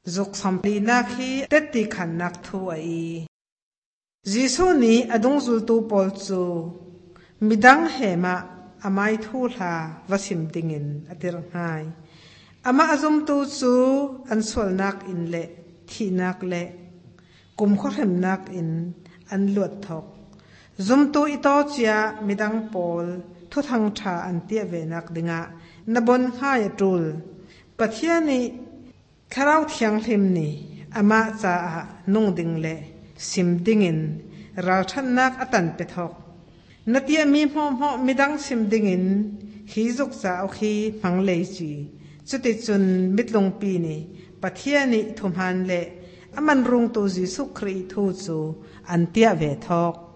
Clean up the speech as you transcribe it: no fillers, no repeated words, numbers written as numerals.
จุกสัมปีนักฮีเต็ดติขันนักทัวอีจิสูนี้อดุงจุลตูปอลจูมิดังเหมะอาไม่ทูลาวสิมติงินอติรังไห้อามาอจุมตูจูอันสวลนักอินเละทีนักเละกุมข้อเข็มนักอินอันลวดทอกจุมตูอิโตเจียมิดังปอลทุทังชาอันเตียเวนักดิงะนบนห้ายจูลปะเทียนีคาราวเทียงลิมนีอามาจะนุ่งดิงเละสิมดิงินเราทันนักอตันเปทอกนาทีมีหม้อมิดังสิมดิงินขีจุกจะเอาขีฟังเลยจีจุดที่จุนมิดลงปีนี้ปะเทียนีทุมหันเละอามันรุงตูจิสุครีทูจูอันเตียเวทอก